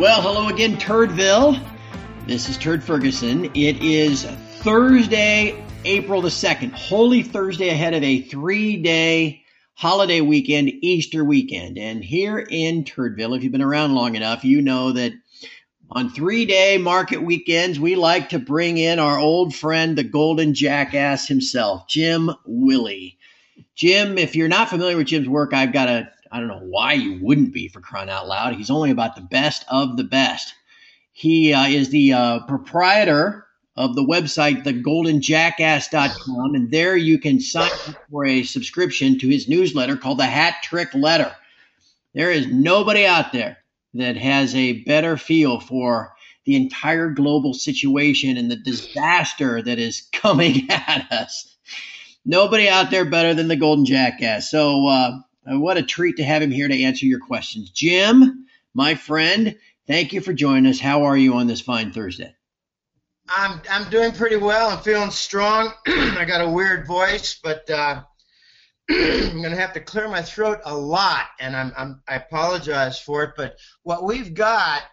Well, hello again, Turdville. This is Turd Ferguson. It is Thursday, April the 2nd, Holy Thursday ahead of a 3-day holiday weekend, Easter weekend. And here in Turdville, if you've been around long enough, you know that on 3-day market weekends, we like to bring in our old friend, the golden jackass himself, Jim Willie. Jim, if you're not familiar with Jim's work, I don't know why you wouldn't be, for crying out loud. He's only about the best of the best. He is the proprietor of the website, thegoldenjackass.com, and there you can sign up for a subscription to his newsletter called the Hat Trick Letter. There is nobody out there that has a better feel for the entire global situation and the disaster that is coming at us. Nobody out there better than the Golden Jackass. So what a treat to have him here to answer your questions. Jim, my friend, thank you for joining us. How are you on this fine Thursday? I'm doing pretty well. I'm feeling strong. I got a weird voice, but I'm going to have to clear my throat a lot, and I apologize for it. But what we've got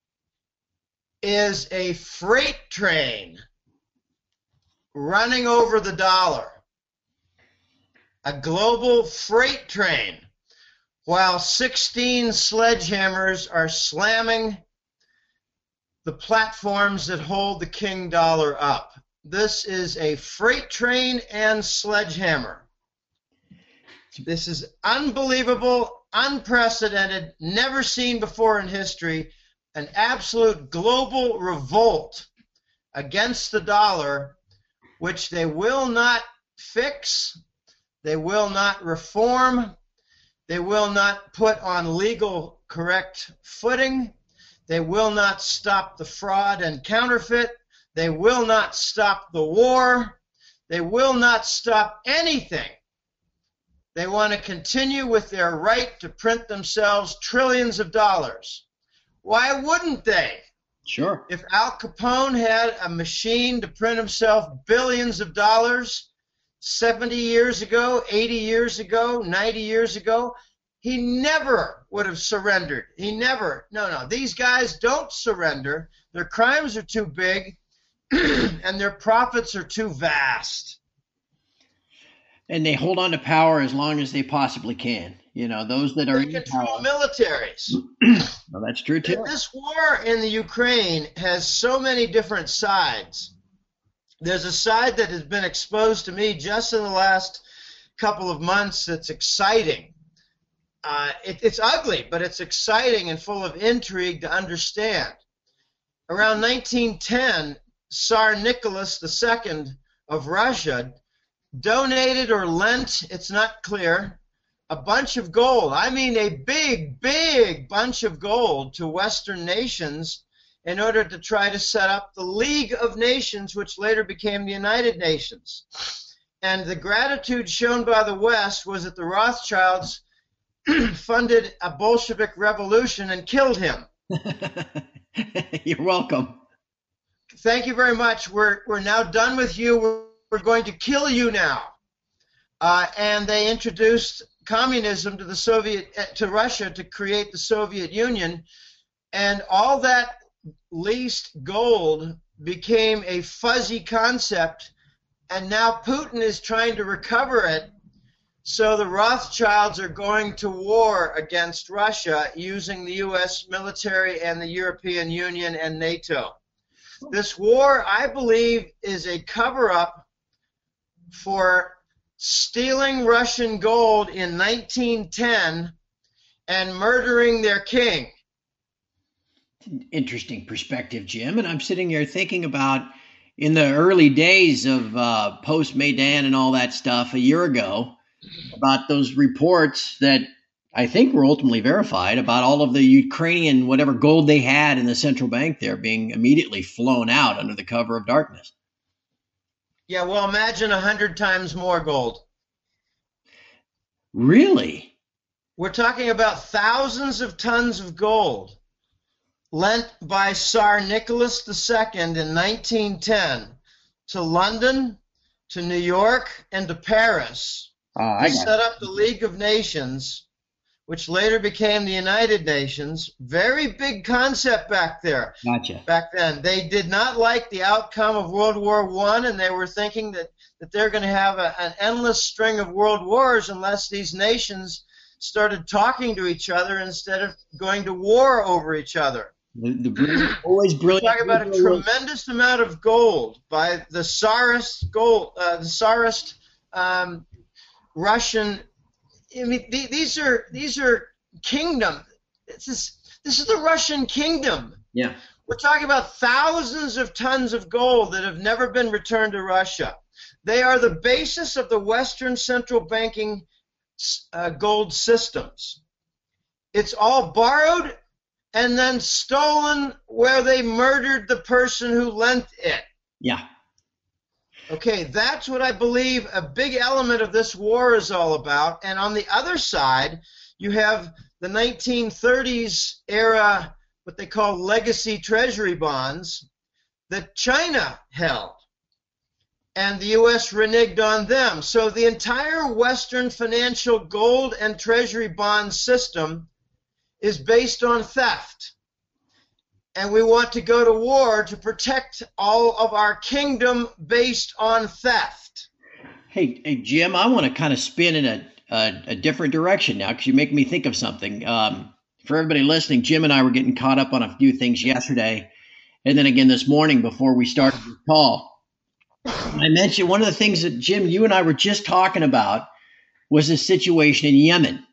is a freight train running over the dollar. A global freight train, while 16 sledgehammers are slamming the platforms that hold the king dollar up. This is a freight train and sledgehammer. This is unbelievable, unprecedented, never seen before in history, an absolute global revolt against the dollar, which they will not fix. They will not reform. They will not put on legal correct footing. They will not stop the fraud and counterfeit. They will not stop the war. They will not stop anything. They want to continue with their right to print themselves trillions of dollars. Why wouldn't they? Sure. If Al Capone had a machine to print himself billions of dollars 70 years ago, 80 years ago, 90 years ago, he never would have surrendered. He never. No. These guys don't surrender. Their crimes are too big, and their profits are too vast. And they hold on to power as long as they possibly can. You know, those that are in control militaries. Well, that's true, too. This war in the Ukraine has so many different sides. There's a side that has been exposed to me just in the last couple of months that's exciting. It's ugly, but it's exciting and full of intrigue to understand. Around 1910, Tsar Nicholas II of Russia donated or lent, it's not clear, a bunch of gold. I mean a big, big bunch of gold to Western nations in order to try to set up the League of Nations, which later became the United Nations. And the gratitude shown by the West was that the Rothschilds funded a Bolshevik revolution and killed him. You're welcome. Thank you very much. We're now done with you. We're going to kill you now. And they introduced communism to Russia to create the Soviet Union, and all that leased gold became a fuzzy concept, and now Putin is trying to recover it. So the Rothschilds are going to war against Russia using the U.S. military and the European Union and NATO. This war, I believe, is a cover-up for stealing Russian gold in 1910 and murdering their king. Interesting perspective, Jim. And I'm sitting here thinking about in the early days of post-Maidan and all that stuff a year ago, about those reports that I think were ultimately verified about all of the Ukrainian, whatever gold they had in the central bank there being immediately flown out under the cover of darkness. Yeah, well, imagine 100 times more gold. Really? We're talking about thousands of tons of gold lent by Tsar Nicholas II in 1910 to London, to New York, and to Paris to set up the League of Nations, which later became the United Nations. Very big concept back there. Gotcha. Back then, they did not like the outcome of World War I, and they were thinking that they're going to have an endless string of world wars unless these nations started talking to each other instead of going to war over each other. Always brilliant. Talk about a tremendous amount of gold by the Tsarist Russian. I mean, these are kingdom. This is the Russian kingdom. Yeah. We're talking about thousands of tons of gold that have never been returned to Russia. They are the basis of the Western central banking gold systems. It's all borrowed and then stolen where they murdered the person who lent it. Yeah. Okay, that's what I believe a big element of this war is all about. And on the other side, you have the 1930s era, what they call legacy treasury bonds, that China held. And the U.S. reneged on them. So the entire Western financial gold and treasury bond system is based on theft. And we want to go to war to protect all of our kingdom based on theft. Hey, Jim, I want to kind of spin in a different direction now because you make me think of something. For everybody listening, Jim and I were getting caught up on a few things yesterday and then again this morning before we started the call. I mentioned one of the things that, Jim, you and I were just talking about was the situation in Yemen.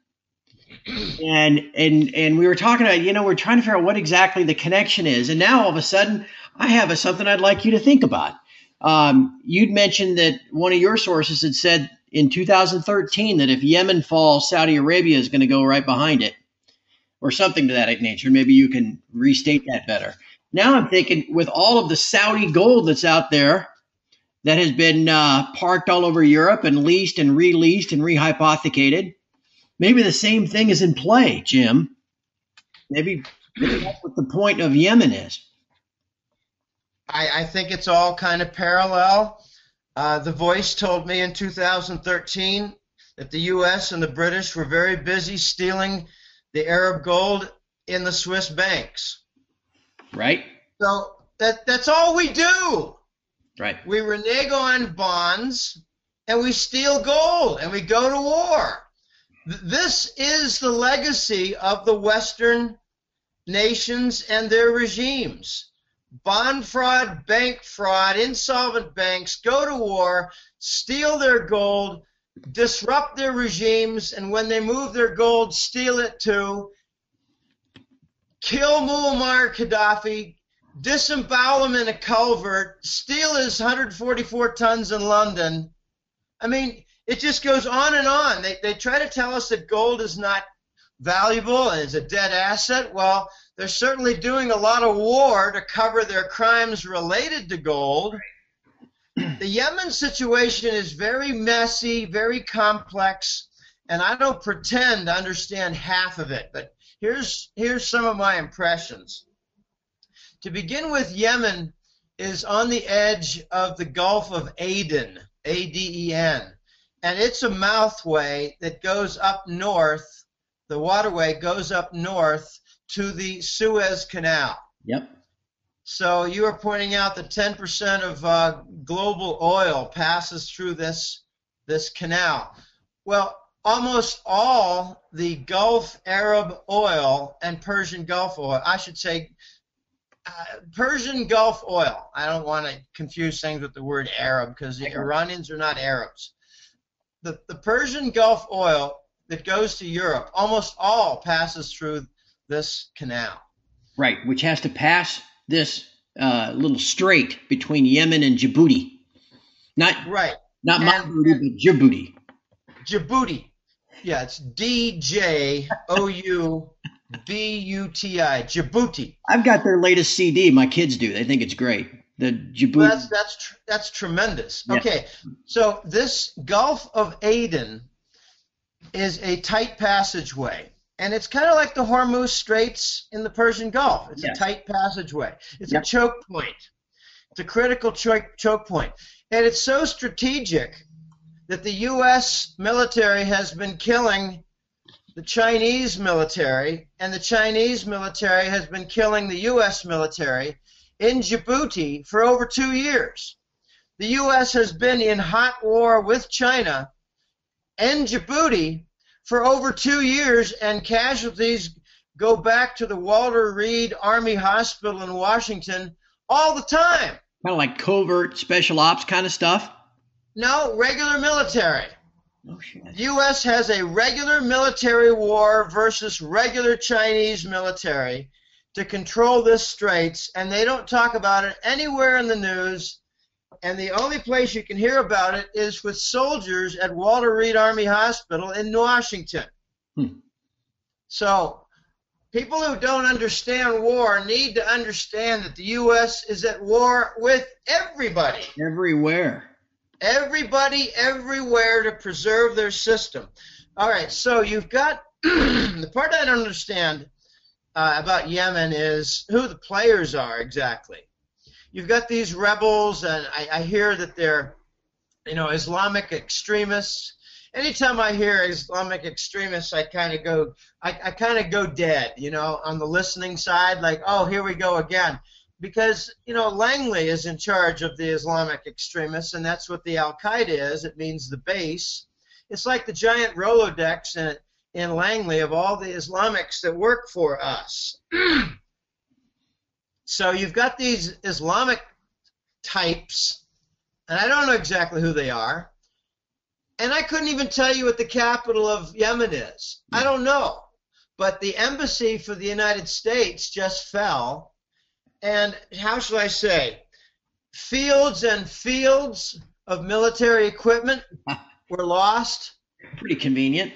And we were talking about, we're trying to figure out what exactly the connection is. And now all of a sudden, I have something I'd like you to think about. You'd mentioned that one of your sources had said in 2013 that if Yemen falls, Saudi Arabia is going to go right behind it or something to that nature. Maybe you can restate that better. Now I'm thinking with all of the Saudi gold that's out there, that has been parked all over Europe and leased and released and rehypothecated. Maybe the same thing is in play, Jim. Maybe that's what the point of Yemen is. I think it's all kind of parallel. The Voice told me in 2013 that the U.S. and the British were very busy stealing the Arab gold in the Swiss banks. Right. So that's all we do. Right. We renege on bonds, and we steal gold, and we go to war. This is the legacy of the Western nations and their regimes. Bond fraud, bank fraud, insolvent banks go to war, steal their gold, disrupt their regimes, and when they move their gold, steal it too. Kill Muammar Gaddafi, disembowel him in a culvert, steal his 144 tons in London. I mean, it just goes on and on. They try to tell us that gold is not valuable and is a dead asset. Well, they're certainly doing a lot of war to cover their crimes related to gold. The Yemen situation is very messy, very complex, and I don't pretend to understand half of it, but here's some of my impressions. To begin with, Yemen is on the edge of the Gulf of Aden, A-D-E-N, and it's a mouthway that goes up north. The waterway goes up north to the Suez Canal. Yep. So you are pointing out that 10% of global oil passes through this canal. Well, almost all the Gulf Arab oil and Persian Gulf oil, I should say, Persian Gulf oil. I don't want to confuse things with the word Arab because the Iranians are not Arabs. The Persian Gulf oil that goes to Europe, almost all passes through this canal. Right, which has to pass this little strait between Yemen and Djibouti. Not Djibouti, but Djibouti. Djibouti. Yeah, it's D-J-O-U-B-U-T-I, Djibouti. I've got their latest CD. My kids do. They think it's great. The Djibouti. That's tremendous. Yeah. Okay, so this Gulf of Aden is a tight passageway. And it's kind of like the Hormuz Straits in the Persian Gulf. It's a tight passageway. It's a choke point. It's a critical choke point. And it's so strategic that the U.S. military has been killing the Chinese military, and the Chinese military has been killing the U.S. military in Djibouti for over 2 years. The U.S. has been in hot war with China and Djibouti for over 2 years, and casualties go back to the Walter Reed Army Hospital in Washington all the time. Kind of like covert special ops kind of stuff? No, regular military. Oh, shit. The U.S. has a regular military war versus regular Chinese military to control this straits, and they don't talk about it anywhere in the news, and the only place you can hear about it is with soldiers at Walter Reed Army Hospital in Washington. So people who don't understand war need to understand that the U.S. is at war with everybody. Everywhere. Everybody, everywhere to preserve their system. All right, so you've got the part I don't understand about Yemen is who the players are exactly. You've got these rebels, and I hear that they're, Islamic extremists. Anytime I hear Islamic extremists, I kind of go dead, on the listening side, like, oh, here we go again. Because, Langley is in charge of the Islamic extremists, and that's what the Al-Qaeda is. It means the base. It's like the giant Rolodex in Langley of all the Islamics that work for us. So you've got these Islamic types, and I don't know exactly who they are. And I couldn't even tell you what the capital of Yemen is. I don't know. But the embassy for the United States just fell. And how shall I say, fields and fields of military equipment were lost. Pretty convenient.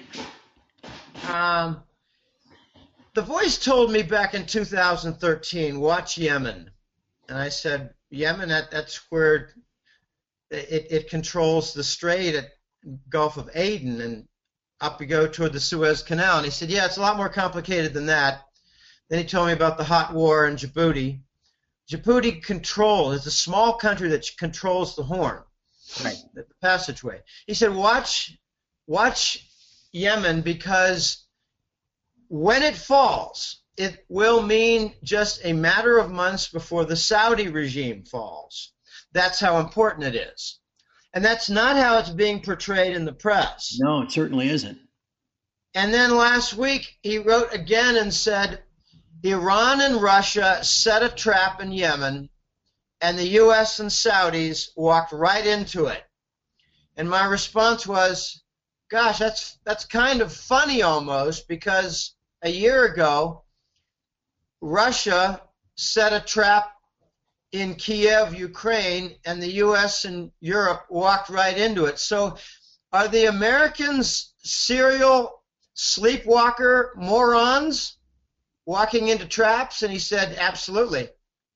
The Voice told me back in 2013, watch Yemen. And I said, Yemen, that's where it controls the strait at Gulf of Aden, and up you go toward the Suez Canal. And he said, yeah, it's a lot more complicated than that. Then he told me about the hot war in Djibouti. Djibouti is a small country that controls the Horn, right, the passageway. He said, watch Yemen, because when it falls, it will mean just a matter of months before the Saudi regime falls. That's how important it is. And that's not how it's being portrayed in the press. No, it certainly isn't. And then last week, he wrote again and said, Iran and Russia set a trap in Yemen, and the U.S. and Saudis walked right into it. And my response was, gosh, that's kind of funny almost, because a year ago, Russia set a trap in Kiev, Ukraine, and the U.S. and Europe walked right into it. So are the Americans serial sleepwalker morons walking into traps? And he said, absolutely.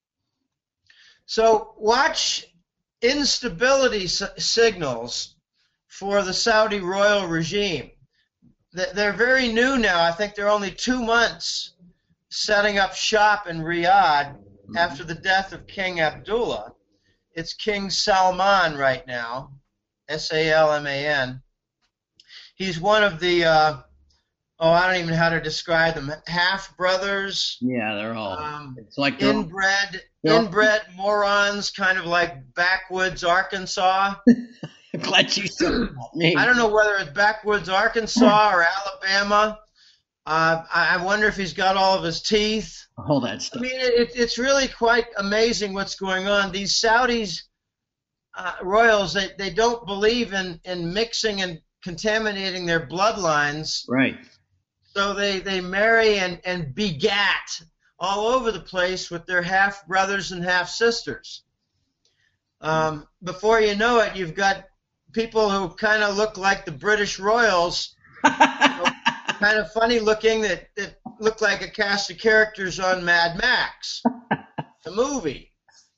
So watch instability signals for the Saudi royal regime. They're very new now. I think they're only 2 months setting up shop in Riyadh after the death of King Abdullah. It's King Salman right now, Salman. He's one of the, I don't even know how to describe them, half-brothers. Yeah, they're all, it's like inbred morons, kind of like backwoods Arkansas. I'm glad you said that. I don't know whether it's backwoods Arkansas or Alabama. I wonder if he's got all of his teeth. All that stuff. I mean, it's really quite amazing what's going on. These Saudis, royals, they don't believe in mixing and contaminating their bloodlines. Right. So they marry and begat all over the place with their half-brothers and half-sisters. Before you know it, you've got people who kind of look like the British royals, kind of funny looking, that look like a cast of characters on Mad Max, the movie.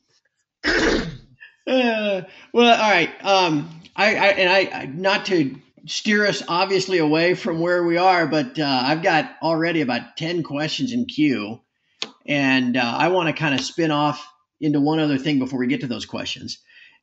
Well, all right. I not to steer us obviously away from where we are, but I've got already about 10 questions in queue, and I want to kind of spin off into one other thing before we get to those questions.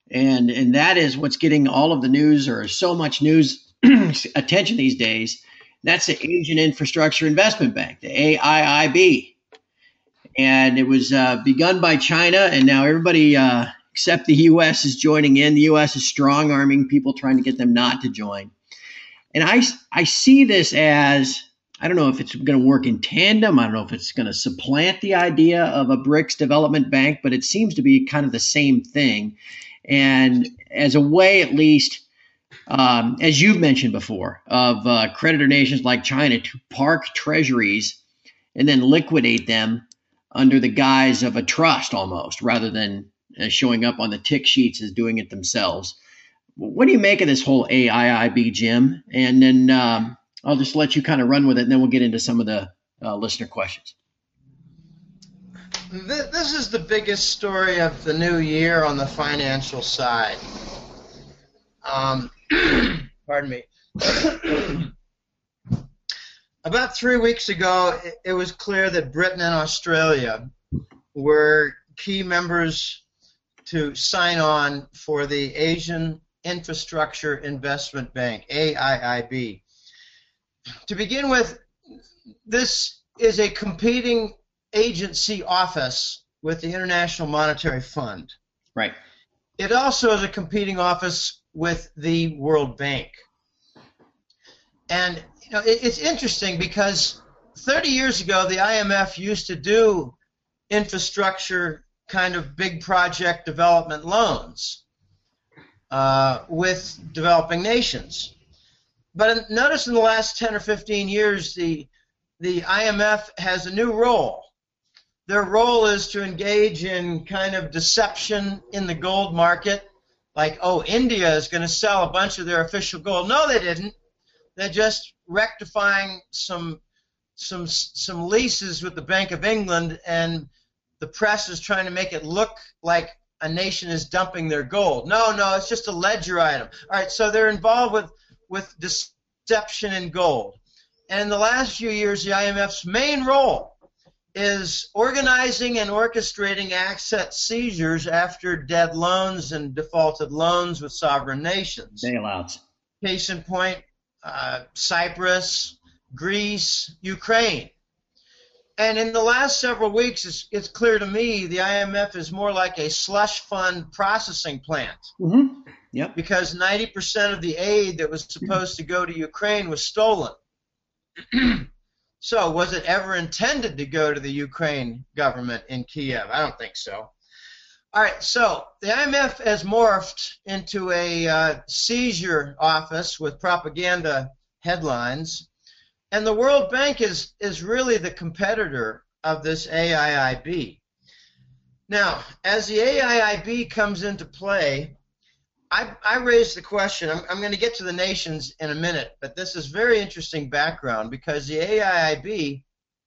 And that is what's getting all of the news, or so much news attention these days, That's the Asian Infrastructure Investment Bank, the AIIB. And it was begun by China, and now everybody except the U.S. is joining in. The U.S. is strong-arming people, trying to get them not to join. And I see this as, I don't know if it's going to work in tandem. I don't know if it's going to supplant the idea of a BRICS development bank, but it seems to be kind of the same thing. And as a way, at least, as you've mentioned before, of creditor nations like China to park treasuries and then liquidate them under the guise of a trust almost, rather than showing up on the tick sheets as doing it themselves. What do you make of this whole AIIB, Jim? And then I'll just let you kind of run with it, and then we'll get into some of the listener questions. This is the biggest story of the new year on the financial side. Pardon me. About 3 weeks ago, it was clear that Britain and Australia were key members to sign on for the Asian Infrastructure Investment Bank, AIIB. To begin with, this is a competing agency office with the International Monetary Fund. Right. It also is a competing office with the World Bank. And you know, it's interesting because 30 years ago, the IMF used to do infrastructure kind of big project development loans with developing nations. But notice in the last 10 or 15 years, the IMF has a new role. Their role is to engage in kind of deception in the gold market, like, oh, India is going to sell a bunch of their official gold. No, they didn't. They're just rectifying some leases with the Bank of England, and the press is trying to make it look like a nation is dumping their gold. No, it's just a ledger item. All right, so they're involved with deception in gold. And in the last few years, the IMF's main role is organizing and orchestrating asset seizures after dead loans and defaulted loans with sovereign nations. Bailouts. Case in point, Cyprus, Greece, Ukraine. And in the last several weeks, it's clear to me the IMF is more like a slush fund processing plant. Mm-hmm. Yep. Because 90% of the aid that was supposed to go to Ukraine was stolen. So was it ever intended to go to the Ukraine government in Kiev? I don't think so. All right, so the IMF has morphed into a seizure office with propaganda headlines, and the World Bank is really the competitor of this AIIB. Now, as the AIIB comes into play, I raised the question, I'm going to get to the nations in a minute, but this is very interesting background because the AIIB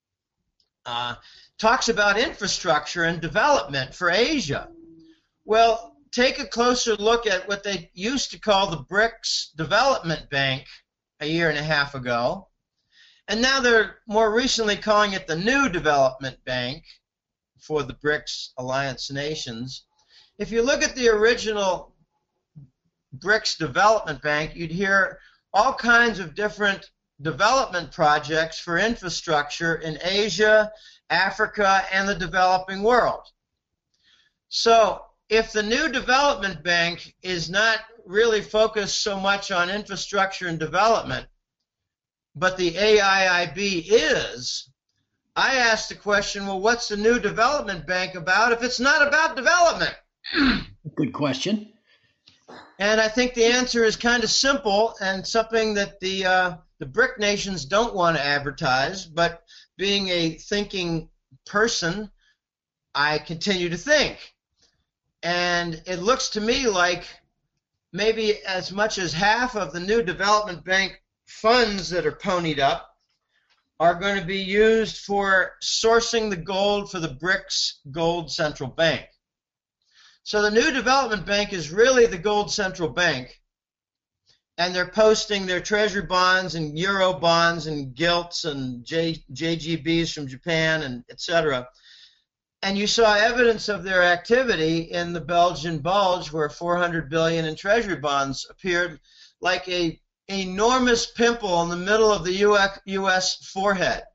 talks about infrastructure and development for Asia. Well, take a closer look at what they used to call the BRICS Development Bank a year and a half ago, and now they're more recently calling it the New Development Bank for the BRICS Alliance nations. If you look at the original BRICS Development Bank, you'd hear all kinds of different development projects for infrastructure in Asia, Africa, and the developing world. So if the New Development Bank is not really focused so much on infrastructure and development, but the AIIB is, I asked the question, well, what's the New Development Bank about if it's not about development? Good question. And I think the answer is kind of simple and something that the BRIC nations don't want to advertise, but being a thinking person, I continue to think. And it looks to me like maybe as much as half of the New Development Bank funds that are ponied up are going to be used for sourcing the gold for the BRICS Gold Central Bank. So the New Development Bank is really the gold central bank, and they're posting their treasury bonds and euro bonds and gilts and JGBs from Japan and etc. And you saw evidence of their activity in the Belgian bulge, where 400 billion in treasury bonds appeared like a enormous pimple in the middle of the U.S. forehead.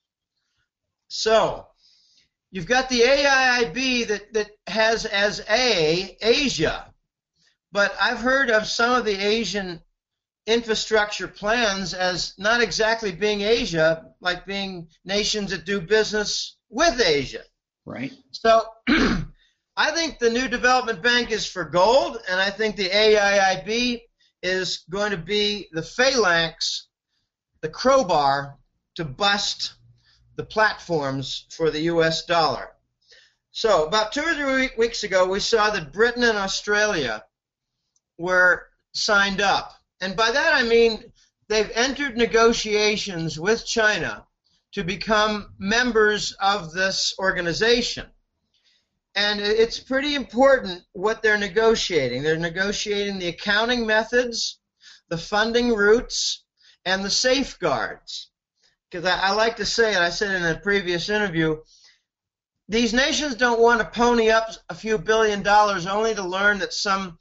So you've got the AIIB that has as A, Asia. But I've heard of some of the Asian infrastructure plans as not exactly being Asia, like being nations that do business with Asia. Right. So I think the new development bank is for gold, and I think the AIIB is going to be the phalanx, the crowbar, to bust the platforms for the U.S. dollar. So about 2 or 3 weeks ago, we saw that Britain and Australia were signed up. And by that I mean they've entered negotiations with China to become members of this organization. And it's pretty important what they're negotiating. They're negotiating the accounting methods, the funding routes, and the safeguards. Because I like to say, and I said in a previous interview, these nations don't want to pony up a few $1 billion only to learn that some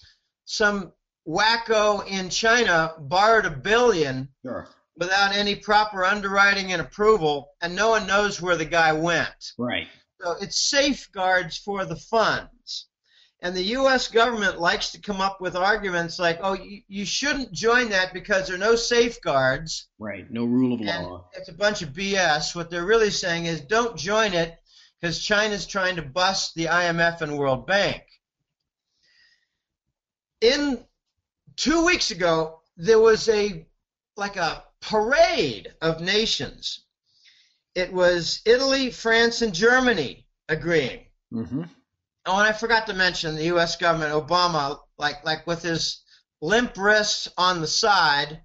wacko in China borrowed $1 billion without any proper underwriting and approval, and no one knows where the guy went. Right. So it's safeguards for the funds. And the U.S. government likes to come up with arguments like, oh, you shouldn't join that because there are no safeguards. Right, no rule of And law. it's a bunch of BS. What they're really saying is don't join it because China's trying to bust the IMF and World Bank. 2 weeks ago, there was a parade of nations. It was Italy, France, and Germany agreeing. Mm-hmm. Oh, and I forgot to mention the U.S. government, Obama, like with his limp wrists on the side,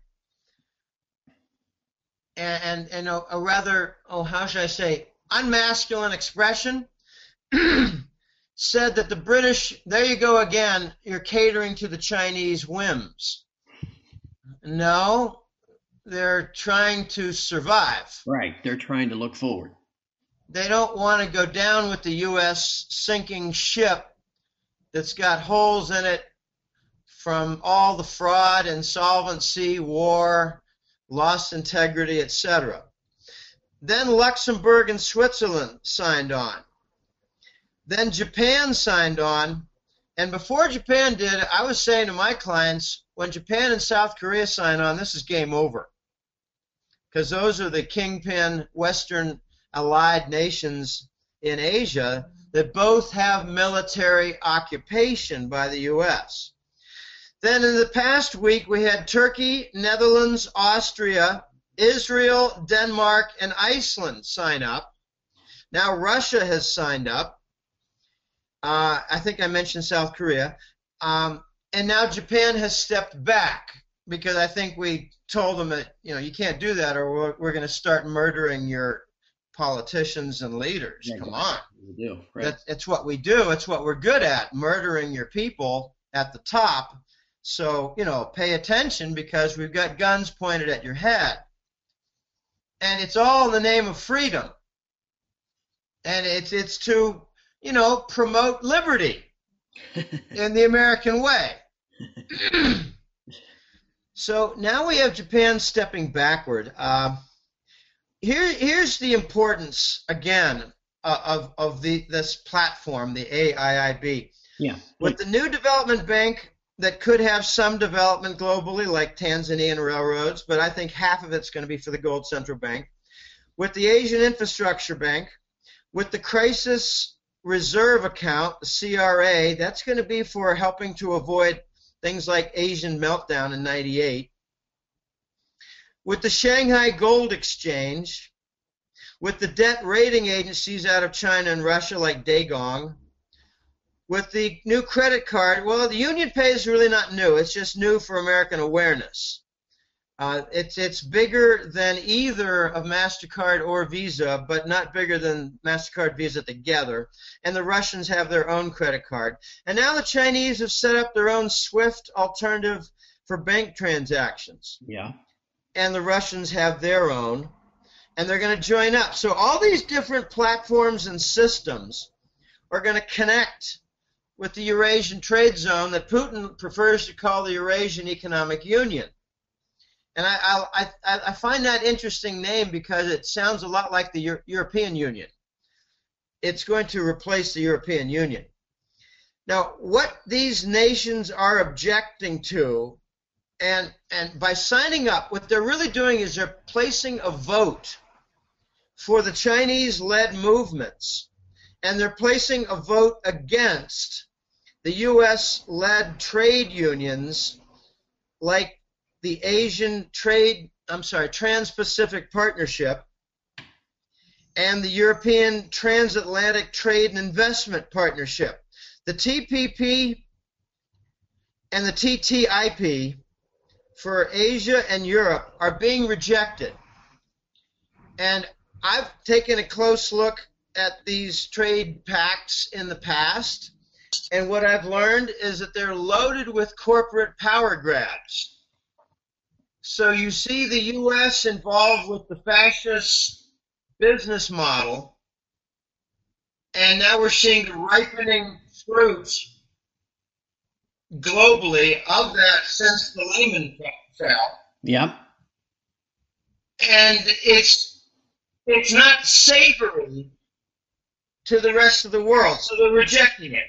and a rather, how should I say, unmasculine expression, said that the British, there you go again, you're catering to the Chinese whims. No, they're trying to survive. Right, they're trying to look forward. They don't want to go down with the U.S. sinking ship that's got holes in it from all the fraud, insolvency, war, lost integrity, etc. Then Luxembourg and Switzerland signed on. Then Japan signed on. And before Japan did, I was saying to my clients, when Japan and South Korea sign on, this is game over. Because those are the kingpin Western allied nations in Asia that both have military occupation by the U.S. Then in the past week, we had Turkey, Netherlands, Austria, Israel, Denmark, and Iceland sign up. Now Russia has signed up. I think I mentioned South Korea. And now Japan has stepped back because I think we told them that, you can't do that or we're going to start murdering your politicians and leaders. Yeah, Come on. We do, right? It's what we do. It's what we're good at, murdering your people at the top. So, pay attention because we've got guns pointed at your head. And it's all in the name of freedom. And it's to, promote liberty in the American way. So now we have Japan stepping backward. Here's the importance, again, of this platform, the AIIB. Yeah. With the new development bank that could have some development globally, like Tanzanian railroads, but I think half of it's going to be for the Gold Central Bank. With the Asian Infrastructure Bank, with the Crisis Reserve Account, the CRA, that's going to be for helping to avoid things like Asian meltdown in '98. With the Shanghai Gold Exchange, with the debt rating agencies out of China and Russia like Daegong, with the new credit card, well, the UnionPay is really not new. It's just new for American awareness. It's bigger than either of MasterCard or Visa, but not bigger than MasterCard, Visa together. And the Russians have their own credit card. And now the Chinese have set up their own SWIFT alternative for bank transactions. Yeah. And the Russians have their own. And they're going to join up. So all these different platforms and systems are going to connect with the Eurasian trade zone that Putin prefers to call the Eurasian Economic Union. And I find that interesting name because it sounds a lot like the European Union. It's going to replace the European Union. Now, what these nations are objecting to, and by signing up, what they're really doing is they're placing a vote for the Chinese-led movements, and they're placing a vote against the U.S.-led trade unions like the Trans-Pacific Partnership and the European Transatlantic Trade and Investment Partnership. The TPP and the TTIP for Asia and Europe are being rejected. And I've taken a close look at these trade pacts in the past, and what I've learned is that they're loaded with corporate power grabs. So you see the U.S. involved with the fascist business model, and now we're seeing the ripening fruits globally of that since the Lehman fell. Yep. And it's not savory to the rest of the world, so they're rejecting it.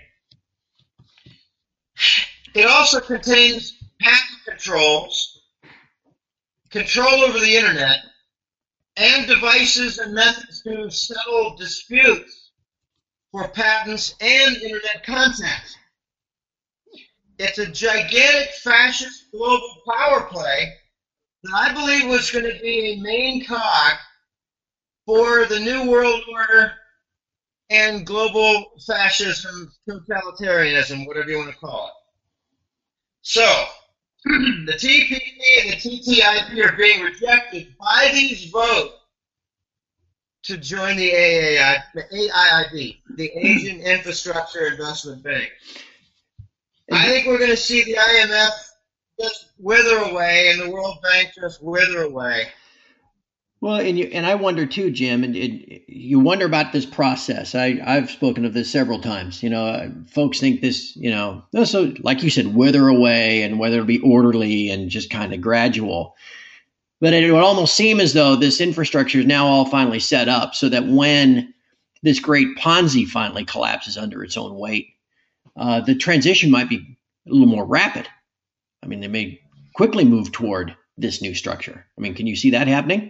It also contains patent controls, control over the internet, and devices and methods to settle disputes for patents and internet content. It's a gigantic fascist global power play that I believe was going to be a main cog for the New World Order and global fascism, totalitarianism, whatever you want to call it. So, the TPP and the TTIP are being rejected by these votes to join the AIIB, the Asian Infrastructure Investment Bank. I think we're going to see the IMF just wither away and the World Bank just wither away. Well, and I wonder too, Jim, and you wonder about this process. I've spoken of this several times. Folks think this, so like you said, wither away, and whether it'll be orderly and just kind of gradual. But it would almost seem as though this infrastructure is now all finally set up so that when this great Ponzi finally collapses under its own weight, the transition might be a little more rapid. I mean, they may quickly move toward this new structure. I mean, can you see that happening?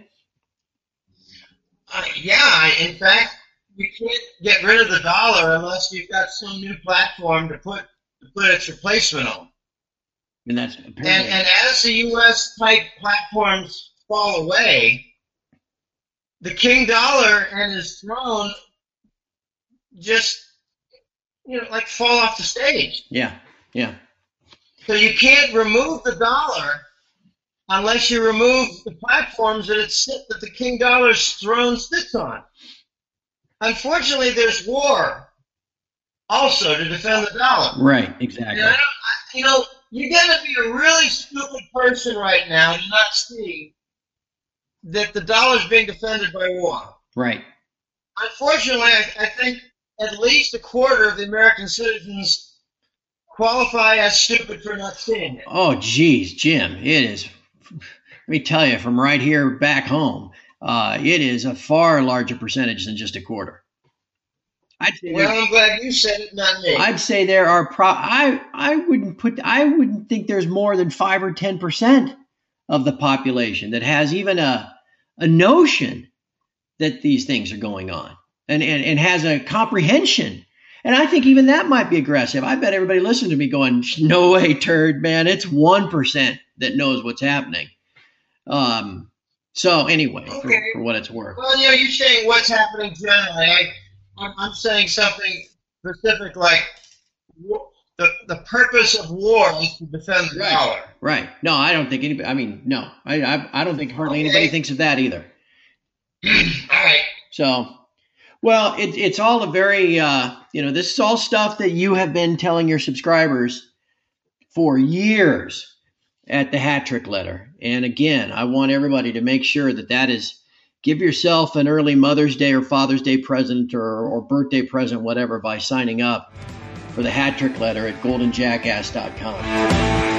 Yeah, in fact, you can't get rid of the dollar unless you've got some new platform to put its replacement on. And that's apparently. And as the U.S. type platforms fall away, the king dollar and his throne just like fall off the stage. Yeah. So you can't remove the dollar unless you remove the platforms that the king dollar's throne sits on. Unfortunately, there's war also to defend the dollar. Right, exactly. You got to be a really stupid person right now to not see that the dollar's being defended by war. Right. Unfortunately, I think at least a quarter of the American citizens qualify as stupid for not seeing it. Oh, geez, Jim, it is. Let me tell you, from right here back home, it is a far larger percentage than just a quarter. Well, I'm glad you said it, not me. I'd say there are I wouldn't think there's more than 5 or 10% of the population that has even a notion that these things are going on and has a comprehension. And I think even that might be aggressive. I bet everybody listening to me going, no way, turd, man. It's 1% that knows what's happening. So anyway, okay. for what it's worth. Well, you're saying what's happening generally. I'm saying something specific like the purpose of war is to defend the dollar. Right. No, I don't think anybody. I mean, no, I don't think hardly anybody thinks of that either. All right. So, well, it's all a very this is all stuff that you have been telling your subscribers for years at the Hat Trick Letter. And again, I want everybody to make sure that is. Give yourself an early Mother's Day or Father's Day present or birthday present, whatever, by signing up for the Hat Trick Letter at goldenjackass.com.